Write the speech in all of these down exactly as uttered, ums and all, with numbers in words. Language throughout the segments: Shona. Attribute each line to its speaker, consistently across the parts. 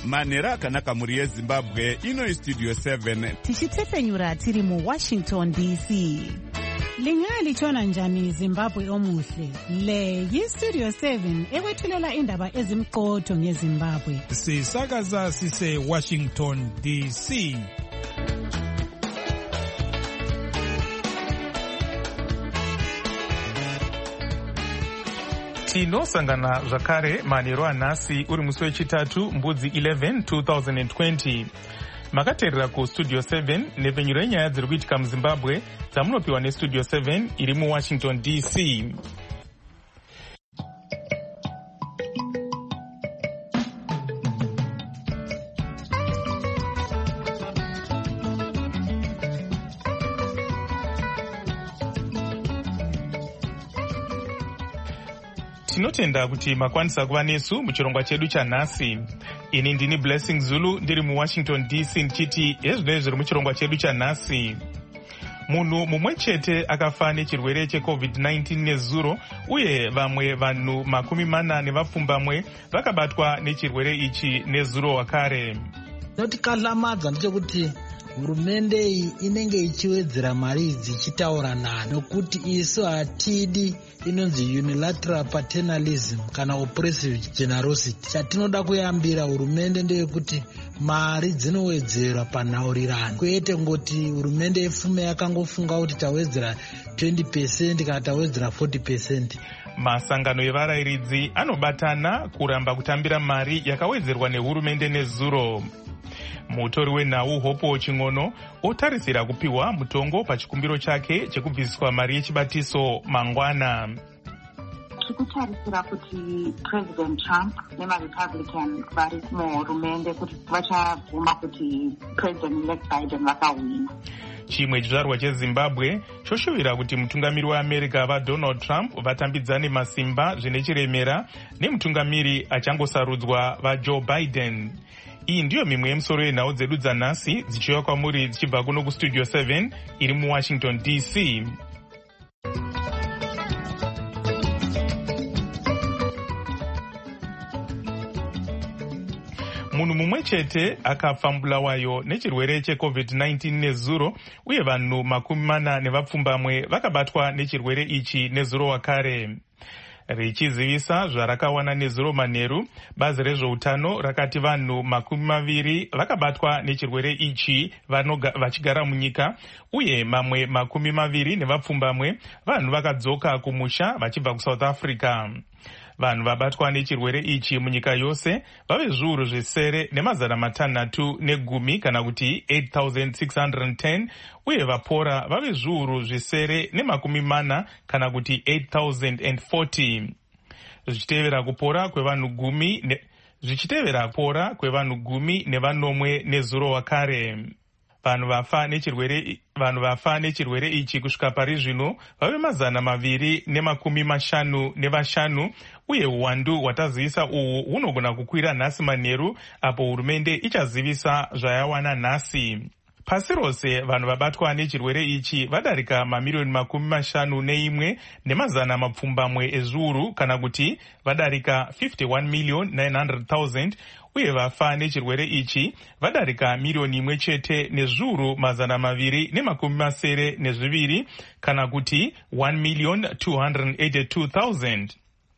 Speaker 1: manhero akanaka mhuri yezimbabwe. Ino Studio seven
Speaker 2: tichitsepenyura tiri mu Washington D C.
Speaker 3: Lingalitshona njani Zimbabwe omuhle? Le yi-Studio seven ekwethulela indaba ezimqotho ngeZimbabwe.
Speaker 4: Sisakaza sise Washington D C.
Speaker 5: Tinosangana zvakare manhero anhasi uri musi wechitatu mbudzi eleven twenty twenty. Makateerera kuStudio seven nepfenyuro yenyaya dziri kuitika muZimbabwe dzamunopiwa neStudio seven iri muWashington D C. Tinotenda kuti makwanisa kuva nesu muchirongwa chedu chanhasi. Ini ndini Blessing Zulu ndiri muWashington D C ndichiti ezvinoi zviri muchirongwa chedu chanhasi. Munhu mumwe chete akafa nechirwere checovid nineteen nezuro, uye vamwe vanhu makumi mana nevapfumbamwe vakabatwa nechirwere ichi nezuro wakare.
Speaker 6: Notikahlamadza ndechekuti hurumende iyi inenge ichiwedzera mari dzichitaura nani, nokuti isu hatidi inonzi unilateral paternalism kana oppressive generosity. Chatinoda kuyambira hurumende ndeyekuti mari dzinowedzerwa panhaurirano, kwete ngoti hurumende yefume yakangofunga kuti tawedzera twenty percent kana tawedzera forty percent.
Speaker 5: Masangano evarayiridzi anobatana kuramba kutambira mari yakawedzerwa nehurumende nezuro. Mutori wenhau Hopo Ching'ono otarisira kupiwa mutongo pachikumbiro chake chekubviswa mari yechibatiso mangwana.
Speaker 7: Tikutarisira kuti President Trump nemaRepublican vari muhurumende kuti vachabvuma kuti President-elect Biden vakawina.
Speaker 5: Chimwe chizvarwa cheZimbabwe choshuvira kuti mutungamiri weAmerica vaDonald Trump vatambidzane masimba zvine chiremera nemutungamiri achangosarudzwa vaJoe Biden. Iyi ndiyo mimwe yemusoro yenhau dzedu dzanhasi dzichiuya kwamuri dzichibva kuno kuStudio seven iri muWashington D C. Munhu mumwe chete akafa mubulawayo nechirwere checovid nineteen nezuro, uye vanhu makumi mana nevapfumbamwe vakabatwa nechirwere ichi nezuro wakare. Richizivisa zvarakawana nezuro manheru, bazi rezveutano rakati vanhu makumi maviri vakabatwa nechirwere ichi vachigara munyika, uye mamwe makumi maviri nevapfumbamwe vanhu vakadzoka kumusha vachibva kuSouth Africa. Vanhu vabatwa nechirwere ichi munyika yose vave zviuru zvisere nemazana matanhatu negumi kana kuti eight thousand six hundred ten, uye vapora vave zviuru zvisere nemakumi mana kana kuti eight thousand forty. Zvichitevera kupora kwevanhu gumi ne, zvichitevera kupora kwevanhu gumi nevanomwe nezuro wakare. Vanhu vafa nechirwere vanhu vafa nechirwere ichi kusvika pari zvino vave mazana maviri nemakumi mashanu nevashanu, uye uwandu hwatazivisa uhu hunogona kukwira nhasi manheru apo hurumende ichazivisa zvayawana nhasi. Pasi rose vanhu vabatwa nechirwere ichi vadarika mamiliyoni makumi mashanu neimwe nemazana mapfumbamwe ezviuru kana kuti vadarika fifty-one million nine hundred thousand, uye vafa nechirwere ichi vadarika miliyoni imwe chete nezviuru mazana maviri nemakumi masere nezviviri kana kuti one million two hundred eighty-two thousand.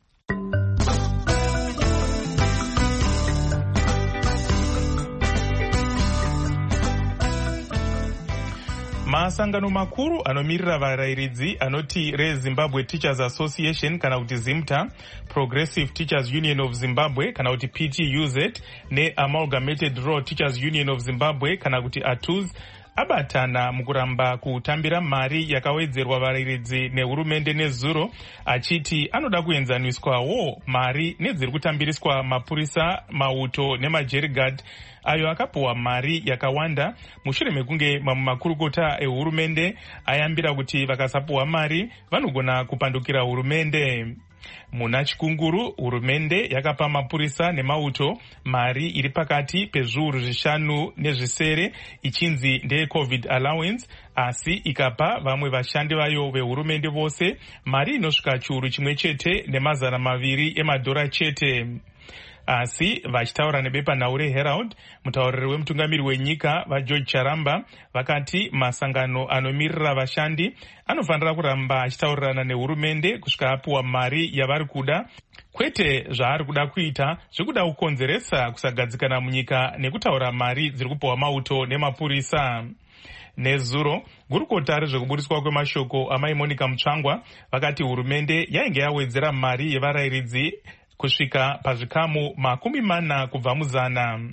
Speaker 5: Masangano makuru anomirira varayiridzi anoti reZimbabwe Teachers Association kana kuti ZIMTA, Progressive Teachers Union of Zimbabwe kana kuti P T U Z neAmalgamated Rural Teachers Union of Zimbabwe kana kuti A T U Z abatana mukuramba kutambira mari yakawedzerwa varayiridzi nehurumende nezuro, achiti anoda kuenzaniswawo mari nedziri kutambiriswa mapurisa, mauto nemajerigad ayo akapuwa mari yakawanda mushure mekunge mamwe makurukota ehurumende ayambira kuti vakasapuwa mari vanogona kupandukira hurumende. Muna chikunguru hurumende yakapa mapurisa nemauto mari iri pakati pezviuru zvishanu nezvisere ichinzi ndeye covid allowance, asi ikapa vamwe vashandi vayo vehurumende vose mari inosvika chiuru chimwe chete nemazana maviri emadhora chete. Asi vachitaura nebepanhau reHerald, mutauriri wemutungamiri wenyika vaGeorge Charamba vakati masangano anomirira vashandi anofanira kuramba achitaurirana nehurumende kusvika apiwa mari yavari kuda, kwete zvaari kuda kuita zvikuda kukonzeresa kusagadzikana munyika nekutaura mari dziri kupiwa mauto nemapurisa. Nezuro, gurukota rezvekubudiswa kwemashoko amai Monica Mutsvangwa vakati hurumende yainge yawedzera mari yevarayiridzi kusvika pazvikamu makumi mana kubva muzana.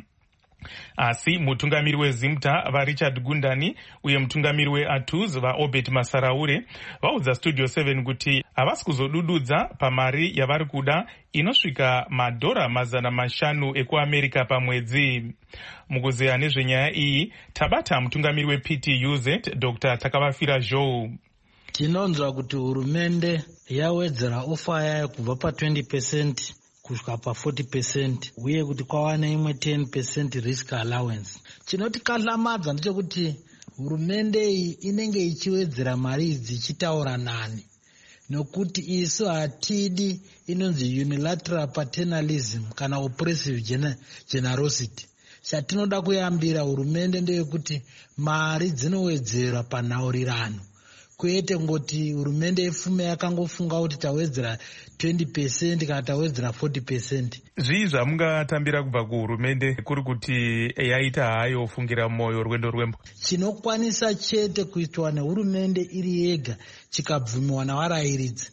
Speaker 5: Asi mutungamiri weZimta vaRichard Gundani uye mutungamiri weATUZ vaObert Masaraure vaudza Studio seven kuti havasi kuzodududza pamari yavari kuda inosvika madhora mazana mashanu ekuAmerika pamwedzi. Mukuzeya nezvenyaya iyi tabata mutungamiri weP T U Z Doctor Takavafira Zhou.
Speaker 6: Tinonzwa kuti hurumende yawedzera ofa yayo kubva pa twenty percent kusvika pa forty percent uye kuti kwawane imwe ten percent risk allowance. Chinotikatlamadza ndechekuti hurumende iyi inenge ichiwedzera mari idzi ichitaura nani, nokuti isu hatidi inonzi unilateral paternalism kana oppressive generosity. Chatinoda kuyambira hurumende ndeyekuti mari dzinowedzerwa panhaurirano, kwete ngoti hurumende yefume yakangofunga kuti tawedzera twenty percent kana tawedzera forty percent.
Speaker 5: Zvii zvamungatambira kubva kuhurumende kuri kuti yaita hayo fungira moyo rwendo rwembo?
Speaker 6: Chinokwanisa chete kuitwa nehurumende iri yega chikabvumiwa navarayiridzi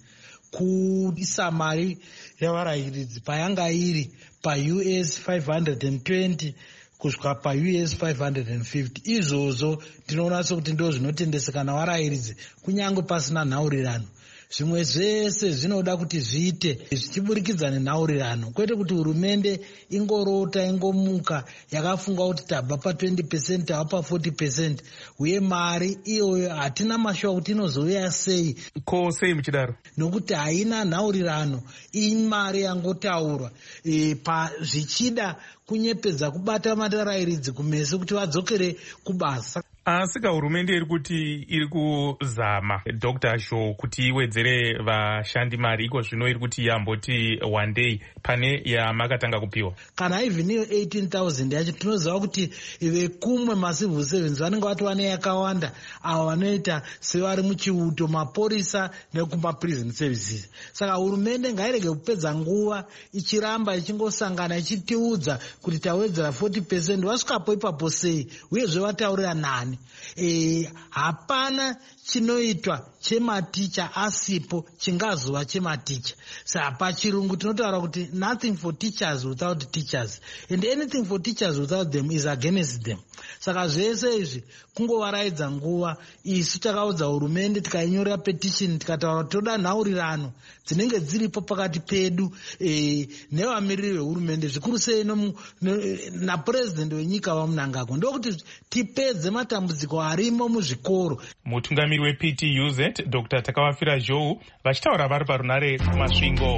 Speaker 6: kuisa mari yavarayiridzi payanga iri pa U S five hundred twenty kusvika pa U S five hundred fifty. Izvozvo tinoona sokuti ndo zvinotendeseka navarayiridzi kunyange pasina nhaurirano. Zvimwe zvese zvinoda kuti zviite zvichiburikidza nenhaurirano, kwete kuti hurumende ingorota ingomuka yakafunga kuti tabva pa twenty percent tabva pa forty percent uye mari iyoyo hatina mashwa kuti inozouya sei.
Speaker 5: Ko sei muchidaro?
Speaker 6: Nokuti haina nhaurirano, imari yangotaurwa e, pa zvichida kunyepedza kubata matarayiridzi kumeso kuti vadzokere kubasa.
Speaker 5: Asi ka hurumende iri kuti iri kuzama Doctor Show kuti iwedzere vashandi mari, iko zvino iri kuti yamboti one day pane yamakatanga kupiwa.
Speaker 6: Kana even iyo eighteen thousand yacho tinoziva kuti vekumwe macivil servants vanenge vatova neyakawanda, avo vanoita sevari muchiuto, mapurisa nekuma prison services. Saka hurumende ngairege kupedza nguva ichiramba ichingosangana ichitiudza kuti tawedzera forty percent, vasvikapo ipapo sei uyezve vataurira nani. E, hapana chinoitwa chematicha asipo chingazova chematicha. Saka pachirungu tinotaura kuti nothing for teachers without teachers and anything for teachers without them is against them. Saka zvese izvi kungovaraidza nguva. Isu takaudza hurumende tikainyorera petition tikataura kuti toda nhaurirano dzinenge dziripo pakati pedu e, nevamiriri vehurumende, zvikuru sei napurezidendi wenyika vamunangagwa, ndokuti tipedze matambudziko arimo muzvikoro.
Speaker 5: Mutungamiri weP T U Z Doctor Takavafira Zhou vachitaura vari parunare kumasvingo.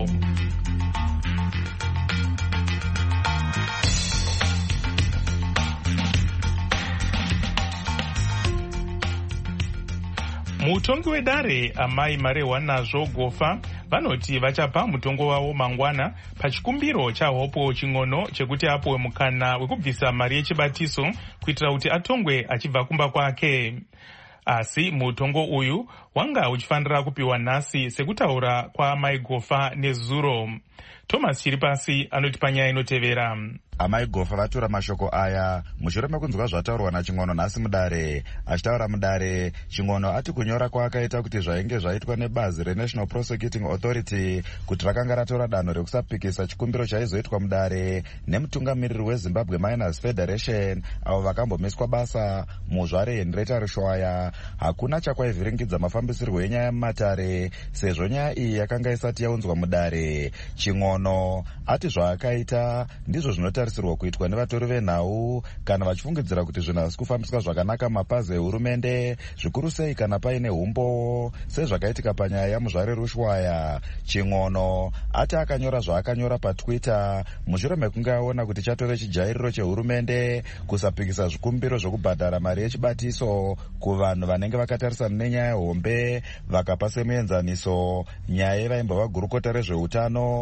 Speaker 5: Mutongi wedare amai Marehwa Nazvo Gofa vanoti vachapa mutongo wavo mangwana pachikumbiro chaHope Ching'ono chekuti apuwe mukana wekubvisa mari yechibatiso kuitira kuti atongwe achibva kumba kwake. Asi mutongo uyu wanga uchifanira kupiwa nhasi sekutaura kwaamai Gofa nezuro. Thomas Chiripasi anoti panyaya inotevera.
Speaker 8: Amai Gofa vatora mashoko aya mushure mekunzwa zvataurwa naChing'ono nhasi mudare. Achitaura mudare, Ching'ono ati kunyora kwaakaita kuti zvainge zvaitwa nebazi reNational Prosecuting Authority kuti rakanga ratora danho rekusapikisa chikumbiro chaizoitwa mudare nemutungamiriri weZimbabwe Miners Federation avo vakambomeswa basa muzvare Henrietta Rushwaya hakuna chakwaivhiringidza mafambisirwo enyaya mumatare sezvo nyaya iyi yakanga isati yaunzwa mudare. Ching'ono ati zvaakaita ndizvo zvinotarisirwa kuitwa nevatori venhau kana vachifungidzira kuti zvinhu hazisi kufambiswa zvakanaka mapazi ehurumende, zvikuru sei kana paine umbo sezvakaitika panyaya yamuzvare Rushwaya. Ching'ono ati akanyora zvaakanyora paTwitter mushure mekunge aona kuti chatove chijairiro chehurumende kusapikisa zvikumbiro zvokubhadhara mari yechibatiso kuvanhu vanenge vakatarisana nenyaya hombe vakapa semuenzaniso nyaya yevaimbova gurukota rezveutano vao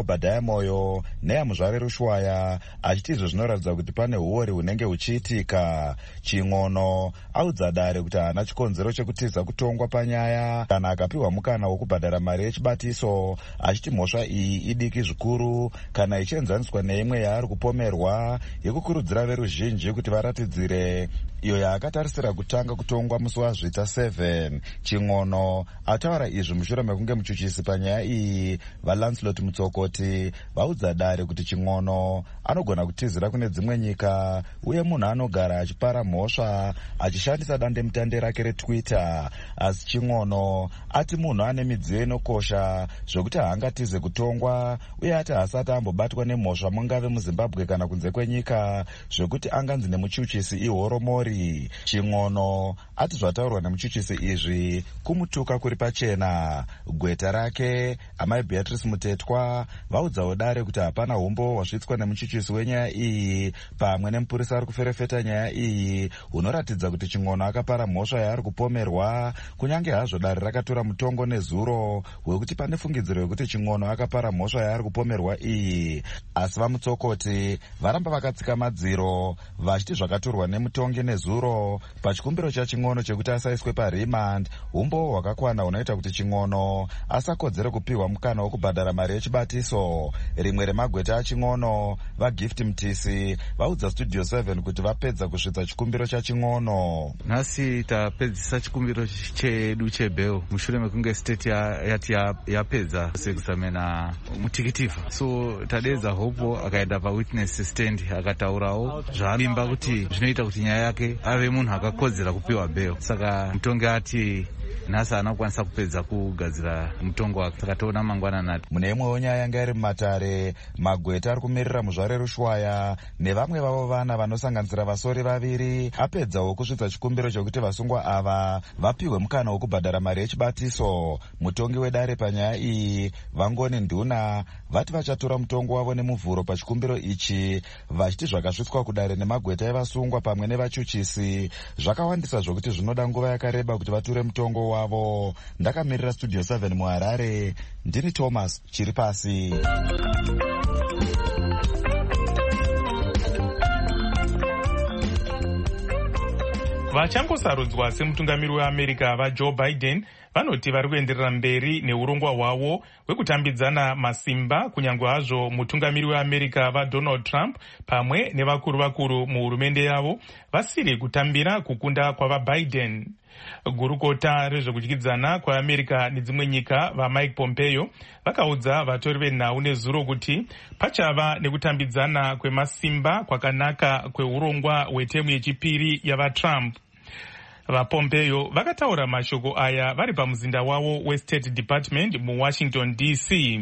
Speaker 8: Obadiah Moyo neyaMuzvare Rushwaya, achiti izvo zvinoratidza kuti pane huori hunenge huchiitika. Ching'ono audza Dare kuti haana chikonzero chekutiza kutongwa panyaya kana akapiwa mukana wokubhadhara mari yechibatiso, achiti mhosva iyi idiki zvikuru kana ichienzaniswa neimwe yaari kupomerwa yekukurudzira veruzhinji kuti varatidzire, iyo yaakatarisira kutanga kutongwa musi wazvita seven. Ching'ono ataura izvi mushure mekunge muchuchisi panyaya iyi vaLancelot Mutsokoti vaudza Dare kuti Ching'ono anogona kutizira kune dzimwe nyika uye munhu anogara achipara mhosva achishandisa dandemutande rake reTwitter, asi Ching'ono ati munhu ane midziyo inokosha zvokuti haangatize kutongwa uye ati haasati ambobatwa nemhosva mungave muZimbabwe kana kunze kwenyika zvokuti anganzi nemuchuchisi ihoromori. Ching'ono ati zvataurwa nemuchuchisi izvi kumutuka kuri pachena. Gweta rake amai Beatrice Mutetwa vaudzawo Dare kuti hapana umbo hwasvitswa nemuchuchisi wenyaya iyi pamwe nemupurisa ari kuferefeta nyaya iyi hunoratidza kuti Ching'ono akapara mhosva yaari kupomerwa, kunyange hazvo Dare rakatora mutongo nezuro hwekuti pane fungidziro yekuti Ching'ono akapara mhosva yaari kupomerwa iyi. Asi vaMutsokoti varamba vakatsika madziro vachiti zvakatorwa nemutongi nezuro pachikumbiro chaChing'ono chekuti asaiswe parimand umbo hwakakwana hunoita kuti Ching'ono asakodzere kupiwa mukana wokubhadhara mari yechibatiso. Rimwe remagweta aChing'ono vaGift Mtisi vaudza Studio seven kuti vapedza kusvitsa chikumbiro chaChing'ono.
Speaker 9: Nhasi tapedzisa chikumbiro chedu chebheo mushure mekunge state yati yapedza sekuzamena mutikitifa, so tadedza hopo akaenda pawitness stand akataurawo zvaamimba kuti zvinoita kuti nyaya yake ave munhu akakodzera kupiwa bheo. Saka mutongi ati nhasi anokwanisa kupedza kugadzira mutongo wake, saka toona mangwanani.
Speaker 8: Mune imwewo nyaya yanga iri mumatare, magweta ari kumirira Muzvare Rushwaya nevamwe vavo vana vanosanganisira vasori vaviri apedzawo kusvitsa chikumbiro chokuti vasungwa ava vapiwe mukana wokubhadhara mari yechibatiso. Mutongi weDare panyaya iyi Vangoni Nduna vati vachatora mutongo wavo nemuvhuro pachikumbiro ichi, vachiti zvakasvitswa kuDare nemagweta evasungwa pamwe nevachuchisi zvakawandisa zvokuti zvinoda nguva yakareba kuti vature mutongo wavo. Ndakamirira Studio seven muHarare, ndini Thomas Chiripasi.
Speaker 5: Vachangosarudzwa semutungamiri weAmerica vaJoe Biden vanoti vari kuenderera mberi neurongwa hwavo hwekutambidzana masimba, kunyange hazvo mutungamiri weAmerica vaDonald Trump pamwe nevakuru vakuru muhurumende yavo vasiri kutambira kukunda kwavaBiden. Gurukota rezvekudyidzana kwaAmerica nedzimwe nyika vaMike Pompeo vakaudza vatori venhau nezuro kuti pachava nekutambidzana kwemasimba kwakanaka kweurongwa hwetemu yechipiri yavaTrump. VaPompeo vakataura mashoko aya vari pamuzinda wavo weState Department muWashington D C,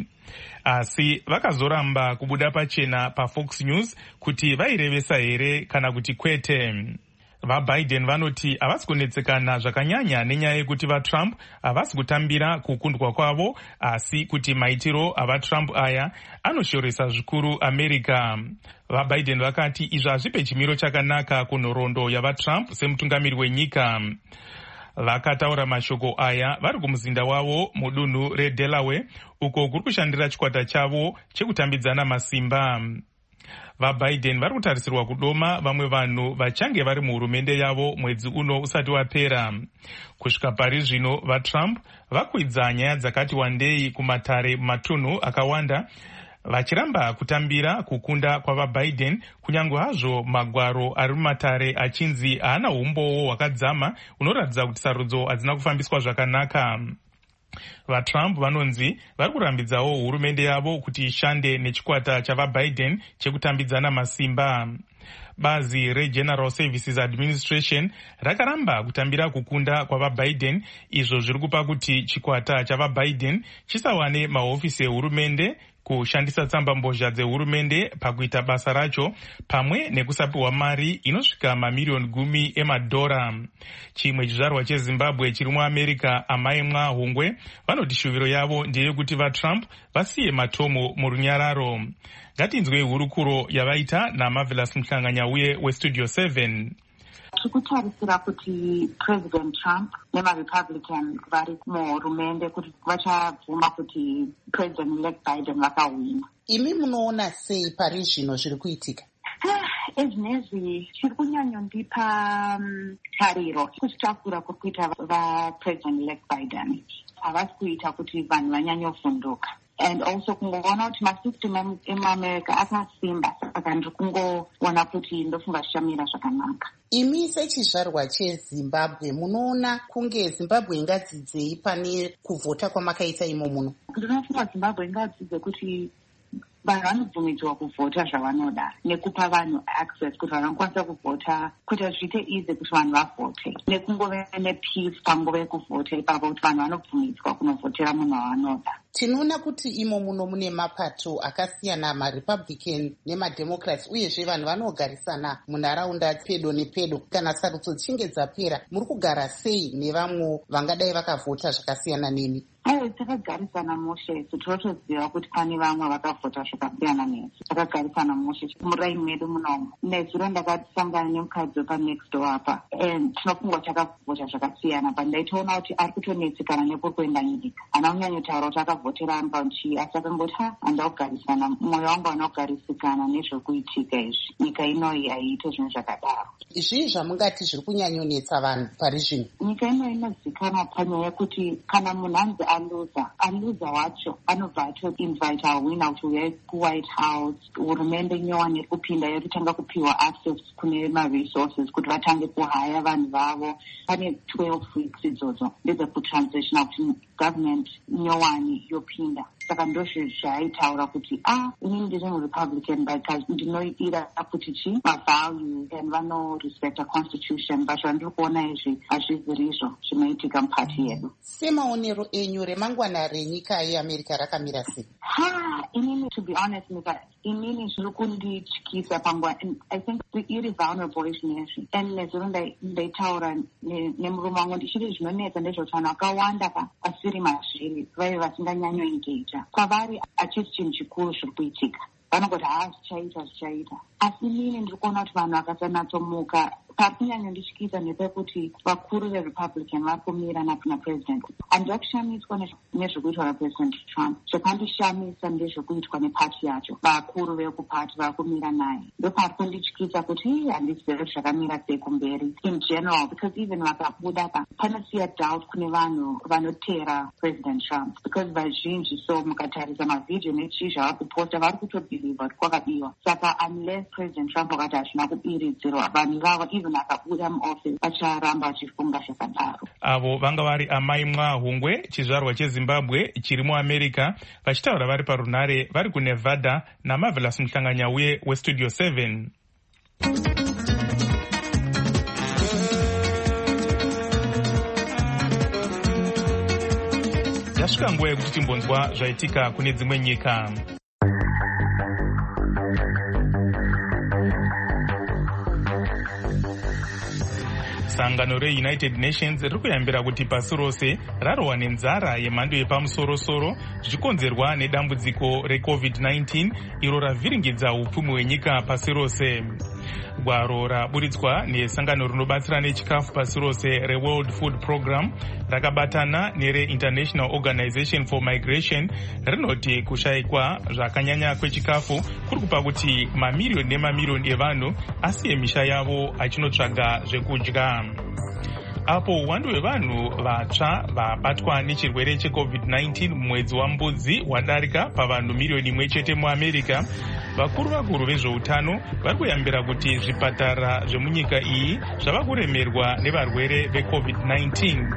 Speaker 5: asi vakazoramba kubuda pachena paFox News kuti vairevesa here kana kuti kwete. VaBiden vanoti havasi kunetsekana zvakanyanya nenyaya yekuti vaTrump havasi kutambira kukundwa kwavo, asi kuti maitiro avaTrump aya anoshoresa zvikuru America. VaBiden vakati izvo hazvipe chimiro chakanaka kunhoroondo yavaTrump semutungamiri wenyika. Vakataura mashoko aya vari kumuzinda wavo mudunhu reDelaware uko kuri kushandira chikwata chavo chekutambidzana masimba. VaBiden vari kutarisirwa kudoma vamwe vanhu vachange vari muhurumende yavo mwedzi uno usati wapera. Kusvika pari zvino vaTrump vakwidza nyaya dzakati wandei kumatare matunhu akawanda, vachiramba kutambira kukunda kwavaBiden, kunyange hazvo magwaro ari mumatare achinzi haana umbowo hwakadzama unoratidza kuti sarudzo hadzina kufambiswa zvakanaka. VaTrump vanonzi vari kurambidzawo hurumende yavo kuti ishande nechikwata chavaBiden chekutambidzana masimba. Bazi reGeneral Services Administration rakaramba kutambira kukunda kwavaBiden, izvo zviri kupa kuti chikwata chavaBiden chisawane mahofisi ehurumende, kushandisa tsamba mbozha dzehurumende pakuita basa racho, pamwe nekusapiwa mari inosvika mamiriyoni gumi emadhora. Chimwe chizvarwa cheZimbabwe chiri muAmerica, amai Mwahungwe, vanoti shuviro yavo ndeyekuti vaTrump vasiye matomo murunyararo. Ngatinzwei hurukuro yavaita naMarvelous Mhlanganya uye weStudio seven.
Speaker 7: tiri kutarisira kuti President Trump nemarepublican vari muhurumende kuti vachabvuma kuti President elect Biden vakawina.
Speaker 2: Imi munoona sei pari zvino zviri kuitika?
Speaker 7: Ezvinezvi chiri kunyanyondipa tariro kuchitakura kuri kuita vapresident elect Biden havasi kuita kuti vanhu vanyanyovhunduka. And also kungoona kuti masystem emuamerica akasimba, saka ndiri kungoona kuti ndofunga zvichamira zvakanaka.
Speaker 2: Imi sechizvarwa cheZimbabwe munoona kunge Zimbabwe ingadzidzei pane kuvhota kwamakaita imo muno?
Speaker 7: Ndinofunga Zimbabwe ingadzidze kuti vanhu vanobvumidzwa kuvhota zvavanoda nekupa vanhu access kuti vanhu vanokwanisa kuvhota kuti zviite easy kuti vanhu vavhote nekungove nepeace panguva yekuvhota ipapo kuti vanhu vanobvumidzwa kunovhotera munhu wavanoda.
Speaker 2: Tinoona kuti imo muno mune mapato akasiyana, maRepublican nemademocrats, uyezve vanhu vanogarisana munharaunda pedo nepedo. Kana sarudzo dzichinge dzapera, muri kugara sei nevamwe vangadai vakavhota zvakasiyana nemi?
Speaker 7: Aiwe, takagarisana mushe, tinotoziva kuti pane vamwe vakavhota zvakasiyana nesu. Takagarisana mushe muraini medu munomo. Nezuro ndakasangana nemukadzi wepa next door apa, tinofungwa takavhota zvakasiyana, but ndaitoona kuti ari kutonetsekana nekuri kuenda nyika. Haana kunyanyotaura kuti akavhotera amba nchii, asi akangoti ha handakugarisana, mwoyo wangu hauna kugarisikana nezvekuitika izvi. Nyika inoyi haiite zvinhu zvakadaro.
Speaker 2: Zvii zvamungati zviri kunyanyonetsa vanhu pari zvino?
Speaker 7: Nyika inoyi inozivikanwa panyaya yekuti kana munhu anzi aluza, aluza wacho anobva atoinvite awina kuti uyai kuWhite House. Hurumende nyowani iri kupinda iri kutanga kupiwa access kune maresources kuti vatange kuhaya vanhu vavo. Pane twelve weeks idzodzo ndedzekutransitional kuti government nyowani yopinda. Saka ndozvo zvaitaura kuti ah inini ndiri muRepublican because ndinoidira kuti chi mavalues and vanorespecta constitution, but zvandiri kuona izvi hazviziri izvo zvinoitika mupati yedu.
Speaker 2: Semaonero enyu remangwana renyika yeAmerica rakamira sei?
Speaker 7: Ha inini to be honest nika inini zviri kundityisa panguva. I think iri vulnerable izvinezvi, and nezuro ndaitaura nemurume wangu ndichiri zvinonetsa ndezvekuti vanhu vakawanda pasiri mazviri vaive vasinganyanyoengage kwavari hachisi chinhu chikuru zviri kuitika. Vanongoti haa zvichaita zvichaita, asi inini ndiri kuona kuti vanhu vakasanatsomuka. Pari kunyanyondityisa nepekuti vakuru veRepublican vari kumira napuna president. Handida kushamiswa nezvekuitwa napresident Trump, zvakandishamisa ndezvekuitwa nepati yacho. Vakuru vekupati vari kumira naye, ndopari kundityisa kuti handizivi zvakamira sei kumberi in general, because even vakabuda pa panosiya doubt kune vanhu vanotera president Trump, because vazhinji so mukatarisa mavhidhiyo nechii zvavari kuposta vari kutobhilivha kuti kwakabiwa. Saka unless president Trump akati hazvina kubiridzirwa, vanhu vavo even akabuda muoffice vacharamba vachifunga zvakadaro.
Speaker 5: Avo vanga vari amai Mwahungwe, chizvarwa cheZimbabwe chiri muAmerica, vachitaura vari parunhare vari kuNevada naMarvelous Muhlanganyauye weStudio seven. Yasvika nguva yekuti timbonzwa zvaitika kune dzimwe nyika. Sangano reUnited Nations riri kuyambira kuti pasi rose rarohwa nenzara yemhando yepamusoro-soro zvichikonzerwa nedambudziko recovid nineteen iro ravhiringidza upfumi hwenyika pasi rose. Gwaro raburitswa nesangano rinobatsira nechikafu pasi rose reWorld Food Program rakabatana nereInternational Organization for Migration rinoti kushayikwa zvakanyanya kwechikafu kuri kupa kuti mamiriyoni nemamiriyoni evanhu asiye misha yavo achinotsvaga zvekudya. Apo uwandu hwevanhu vatsva vabatwa nechirwere checovid nineteen mumwedzi waMbudzi wadarika pavanhu miriyoni imwe chete muAmerica, vakuru vakuru vezveutano vari kuyambira kuti zvipatara zvemunyika iyi zvava kuremerwa nevarwere vecovid nineteen.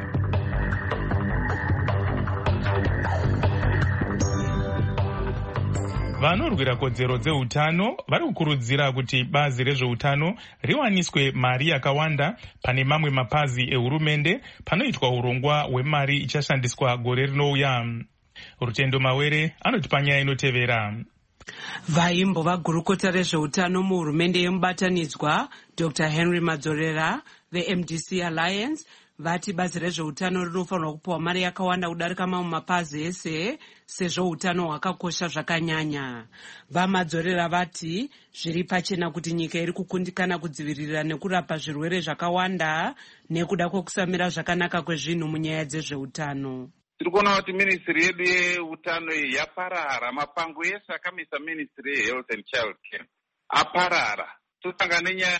Speaker 5: Vanorwira kodzero dzeutano vari kukurudzira kuti bazi rezveutano riwaniswe mari yakawanda pane mamwe mapazi ehurumende panoitwa urongwa hwemari ichashandiswa gore rinouya. Rutendo Mawere anoti panyaya inotevera.
Speaker 10: Vaimbova gurukota rezveutano muhurumende yemubatanidzwa Doctor Henry Madzorera veM D C Alliance vati bazi rezveutano rinofanirwa kupiwa mari yakawanda kudarika mamwe mapazi ese sezvo utano hwakakosha zvakanyanya. Vamadzorera vati zviri pachena kuti nyika iri kukundikana kudzivirira nekurapa zvirwere zvakawanda nekuda kwekusamira zvakanaka kwezvinhu munyaya dzezveutano.
Speaker 11: Tiri kuona kuti ministry yedu yeutano iyi yaparara. Mapango ese akamisa ministry yehealth and child care aparara. Tosanga nenyaya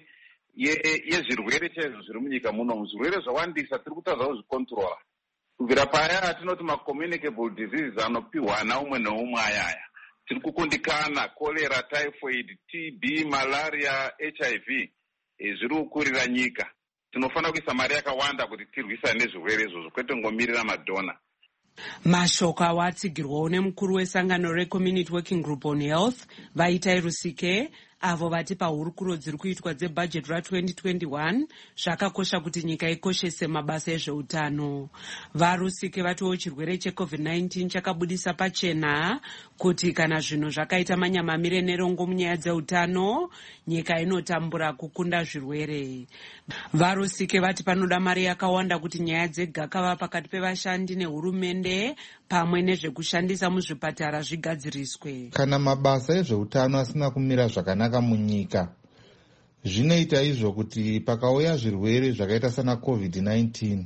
Speaker 11: yezvirwere chaizvo zviri munyika muno. Zvirwere zvawandisa tiri kutadza kuzvikontrola. Kubvira paya tinoti macommunicable diseases anopiwana umwe neumwe ayaya. Tiri kukundikana cholera, typhoid, T B, malaria, H I V zviri kukurira nyika. Tinofanira kuisa mari yakawanda kuti tirwisane nezvirwere izvozvo kwete ngomirira madhona.
Speaker 10: Mashoko awatsigirwawo nemukuru wesangano reCommunity Working Group on Health Vaitai Rusike, avo vati pahurukuro dziri kuitwa dzebhajeti ratwenty twenty-one zvakakosha kuti nyika ikoshese mabasa ezveutano. Varusike vatiwo chirwere checovid nineteen chakabudisa pachena kuti kana zvinhu zvakaita manyamamire nerongo munyaya dzeutano, nyika inotambura kukunda zvirwere. Varusike vati panoda mari yakawanda kuti nyaya dzegakava pakati pevashandi nehurumende pamwe nezvekushandisa muzvipatara zvigadziriswe.
Speaker 12: Kana mabasa ezveutano asina kumira zvakanaka munyika, zvinoita izvo kuti pakauya zvirwere zvakaita sana covid nineteen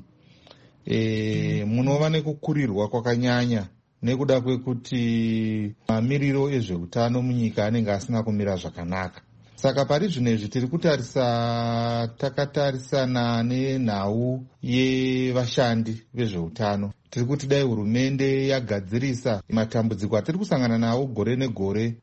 Speaker 12: e, mm. munova nekukurirwa kwakanyanya nekuda kwekuti mamiriro ezveutano munyika anenge asina kumira zvakanaka. Saka pari zvinezvi tiri kutarisa takatarisana nenhau yevashandi vezveutano. Tiri kuti dai hurumende yagadzirisa matambudziko atiri kusangana nawo gore negore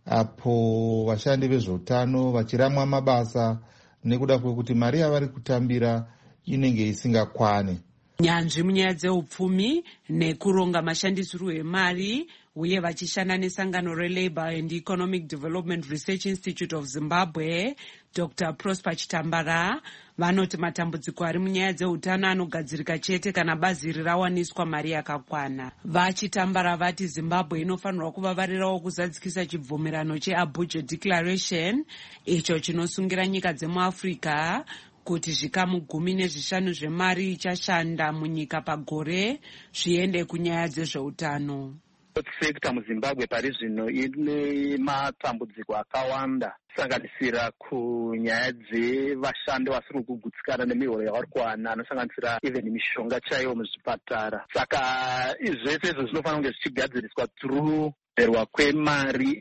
Speaker 12: apo vashandi vezveutano vachiramwa mabasa nekuda kwekuti mari yavari kutambira inenge isingakwane.
Speaker 10: Nyanzvi munyaya dzeupfumi nekuronga mashandisirwo emari uye vachishanda nesangano reLabour and Economic Development Research Institute of Zimbabwe, Doctor Prosper Chitambara, vanoti matambudziko ari munyaya dzeutano anogadzirika chete kana bazi iri rawaniswa mari yakakwana. Vachitambara vati Zimbabwe inofanirwa kuvavarirawo kuzadzikisa chibvumirano cheAbuja Declaration, icho chinosungira nyika dzemuAfrica kuti zvikamu gumi nezvishanu zvemari ichashanda munyika pagore zviende kunyaya dzezveutano.
Speaker 13: Sekta muZimbabwe pari zvino ine matambudziko akawanda kusanganisira kunyaya dzevashandi vasiri kugutsikana nemihoro yavari kuwana anosanganisira even mishonga chaiyo muzvipatara. Saka zvese izvo zvinofanira kunge zvichigadziriswa through kuberwa kwemari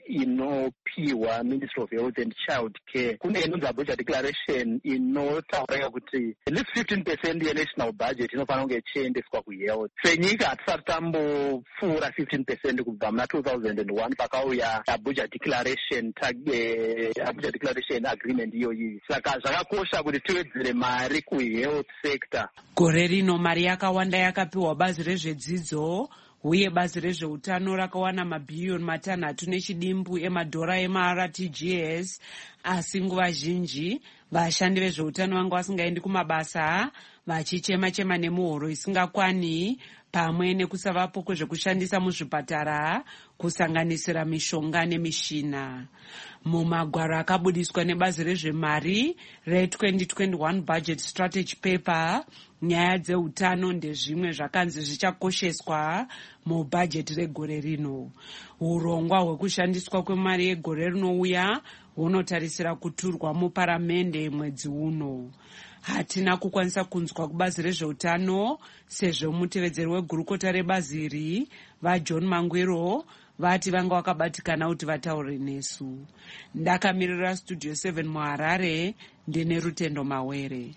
Speaker 13: inopiwa Ministry of Health and Child Care. Kune inonzi Abuja Declaration inotaura kuti at least fifteen percent yenational budget inofanira kunge ichiendeswa kuhealth. Senyika hatisati tambopfuura fifteen percent kubva muna two thousand one pakauya Abuja Declaration uh, Abuja Declaration agreement iyoyi. Saka zvakakosha kuti tiwedzere mari kuhealth sector.
Speaker 10: Gore rino mari yakawanda yakapiwa bazi rezvedzidzo uye bazi rezveutano rakawana mabhiriyoni matanhatu nechidimbu emadhora emaR T G S, asi nguva zhinji vashandi vezveutano vanga vasingaendi kumabasa vachichema-chema nemuhoro isingakwani pamwe nekusavapo kwezvekushandisa muzvipatara kusanganisira mishonga nemishina. Mumagwaro akabudiswa nebazi rezvemari re-twenty twenty-one budget strategy paper, nyaya dzeutano ndezvimwe zvakanzi zvichakosheswa mubhajeti regore rino. Urongwa hwekushandiswa kwemari yegore rinouya hunotarisira kuturwa muparamende mwedzi uno. Hatina kukwanisa kunzwa kubazi rezveutano sezvo mutevedzeri wegurukota rebazi iri vaJohn Mangwiro vati vanga vakabatikana kuti vataure nesu. Ndakamirira Studio seven muHarare, ndine Rutendo Mawere.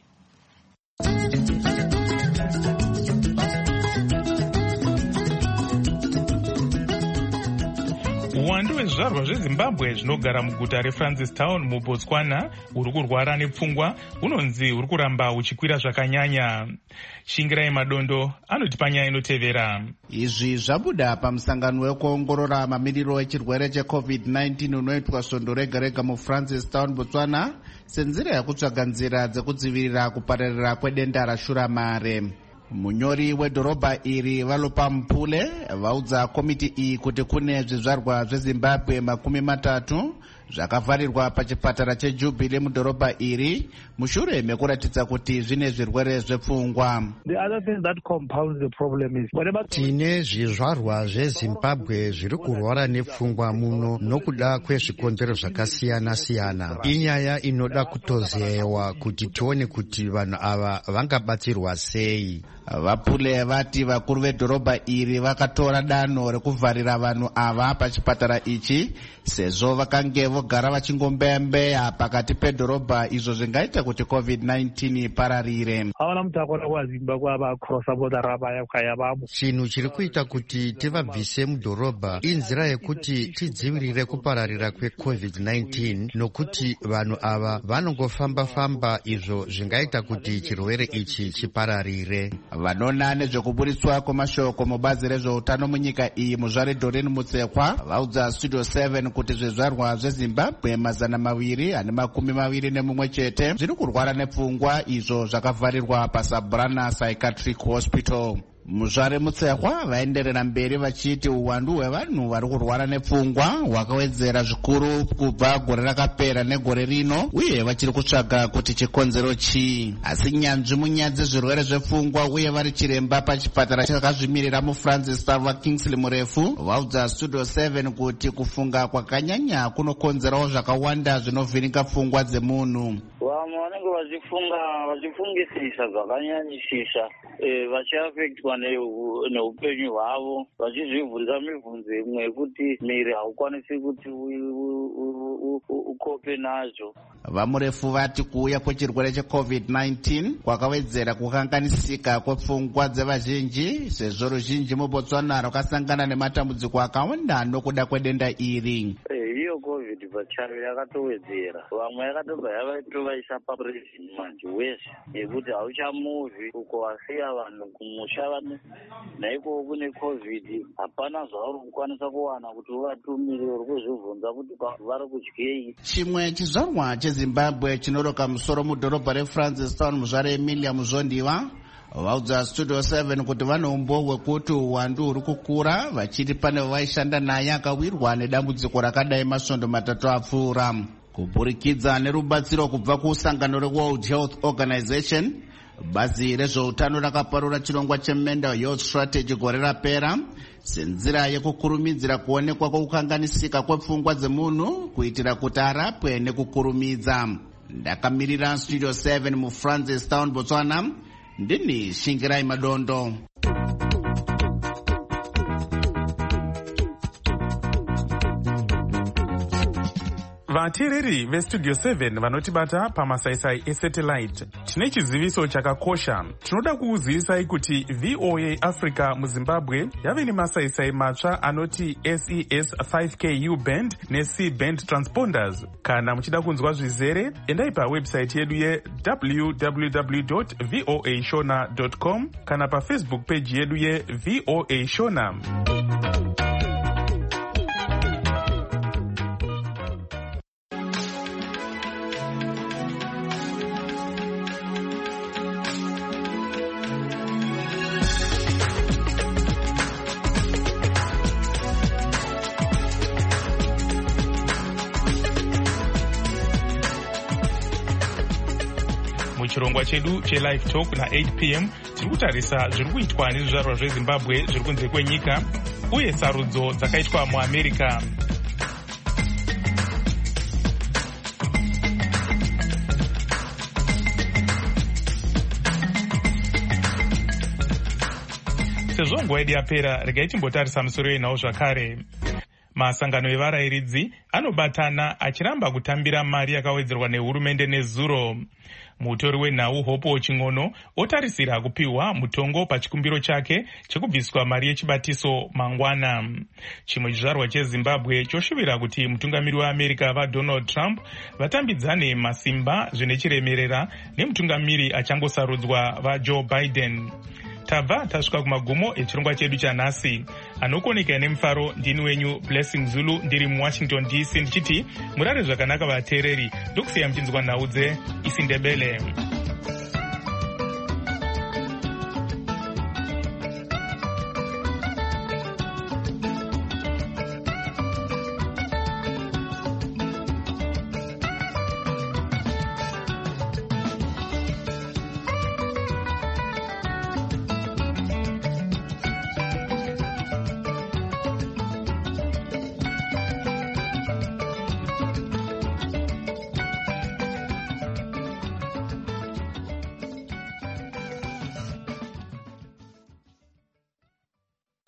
Speaker 5: Uwandu hwezvizvarwa zveZimbabwe zvinogara muguta reFrancistown muBotswana huri kurwara nepfungwa hunonzi huri kuramba huchikwira zvakanyanya. Shingirai Madondo anoti panyaya inotevera.
Speaker 14: Izvi zvabuda pamusangano wekuongorora mamiriro echirwere checovid nineteen unoitwa svondo rega rega muFrancistown, Botswana, senzira yakutsvaga nzira dzekudzivirira kupararira kwedenda rashuramare. Munyori wedhorobha iri Valopa Mpule vaudza komiti iyi kuti kune zvizvarwa zveZimbabwe makumi matatu zvakavharirwa pachipatara chejubilee mudhorobha iri mushure mekuratidza kuti zvine zvirwere zvepfungwa.
Speaker 15: Tine zvizvarwa zvezimbabwe zviri kurwara nepfungwa muno nokuda kwezvikonzero zvakasiyana siyana. Inyaya inoda kutoziyewa kuti tione kuti vanhu ava vangabatsirwa sei.
Speaker 14: Vapule vati vakuru vedhorobha iri vakatora danho rekuvharira vanhu ava pachipatara ichi sezvo vakange vogara vachingombeyambeya pakati pedhorobha, izvo zvingaita kuti covid nineteen ipararire.
Speaker 15: Chinhu chiri kuita kuti tivabvise mudhorobha inzira yekuti tidzivirire kupararira kwecovid nineteen, nokuti vanhu ava vanongofamba famba, izvo zvingaita kuti chirwere ichi chipararire.
Speaker 14: Vanoona nezvekuburitswa kwemashoko mubazi rezveutano munyika iyi, muzvare Doreen Mutsekwa vaudza Studio seven kuti zvizvarwa zveZimbabwe mazana maviri ane makumi maviri nemumwe chete zviri kurwara nepfungwa, izvo zvakavharirwa paSabrana Psychiatric Hospital. Muzvare Mutsekwa vaenderera mberi vachiti uwandu hwevanhu vari kurwara nepfungwa hwakawedzera zvikuru kubva gore rakapera negore rino, uye vachiri kutsvaga kuti chikonzero chii. Asi nyanzvi munyaya dzezvirwere zvepfungwa uye vari chiremba pachipatara chakazvimirira muFrancis Salva Kingsley murefu vaudza Studio seven kuti kufunga kwakanyanya kunokonzerawo zvakawanda zvinovhiringa pfungwa dzemunhu.
Speaker 16: Vamwe vanenge vachifunga vachifungisisa zvakanyanyisisa vachiafektwa neupenyu hwavo, vachizvivhunza mibvunzo imwe yekuti miri haukwanisi kuti ukope nazvo.
Speaker 14: Vamurefu vati kuuya kwechirwere checovid nineteen kwakawedzera kukanganisika kwepfungwa dzevazhinji sezvo ruzhinji muBotswana rwakasangana nematambudziko akawanda nokuda kwedenda iri.
Speaker 16: Iyo covid pachayo yakatowedzera, vamwe yakatobva yavatovaisa paprison manje wese yekuti hauchamuvi uko wasiya vanhu kumusha naiko kune covid hapana zvauri kukwanisa kuwana kuti uvatumire, uri kuzvibvunza kuti vari kudyei.
Speaker 14: Chimwe chizvarwa cheZimbabwe chinoroka musoro mudhorobha reFrancistown muzvare Emilia Muzondiwa vaudza Studio seven kuti vane umbo hwekuti uwandu huri kukura, vachiti pane vaishanda naye akawirwa nedambudziko rakadai masvondo matatu apfuura. Kuburikidza nerubatsiro kubva kusangano reWorld Health Organization, bazi rezveutano rakaparura chirongwa cheMental Health Strategy gore rapera senzira yekukurumidzira kuonekwa kwekukanganisika kwepfungwa dzemunhu kuitira kuti arapwe nekukurumidza. Ndakamirira Studio seven muFrancistown, Botswana. Ndini Shingirai Madondo.
Speaker 5: Vateereri veStudio seven vanotibata pamasaisai esatellite, tine chiziviso chakakosha. Tinoda kukuzivisai kuti V O A Africa muZimbabwe yave nemasaisai matsva anoti S E S five K U band neC band transponders. Kana muchida kunzwa zvizere, endai pawebsite yedu ye w w w dot voa shona dot com kana paFacebook page yedu ye V O A Shona. Chirongwa chedu chelive talk na eight p m tiri kutarisa zviri kuitwa nezvizvarwa zveZimbabwe zviri kunze kwenyika uye sarudzo dzakaitwa muAmerica. Sezvo nguva yedu yapera, regai timbotarisa musoro yenhau zvakare. Masangano evarayiridzi anobatana achiramba kutambira mari yakawedzerwa nehurumende nezuro. Mutori wenhau Hope Ching'ono otarisira kupiwa mutongo pachikumbiro chake chekubviswa mari yechibatiso mangwana. Chimwe chizvarwa cheZimbabwe choshuvira kuti mutungamiri weAmerica vaDonald Trump vatambidzane masimba zvine chiremerera nemutungamiri achangosarudzwa vaJoe Biden. Tabva tasvika kumagumo echirongwa chedu chanhasi. Anokoneka nemufaro ndini wenyu Blessing Zulu ndiri muWashington D C ndichiti murare zvakanaka vateereri, ndokusiya muchinzwa nhau dze isiNdebele.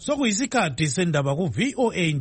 Speaker 17: sokuyisikhathi sendaba ku-V O A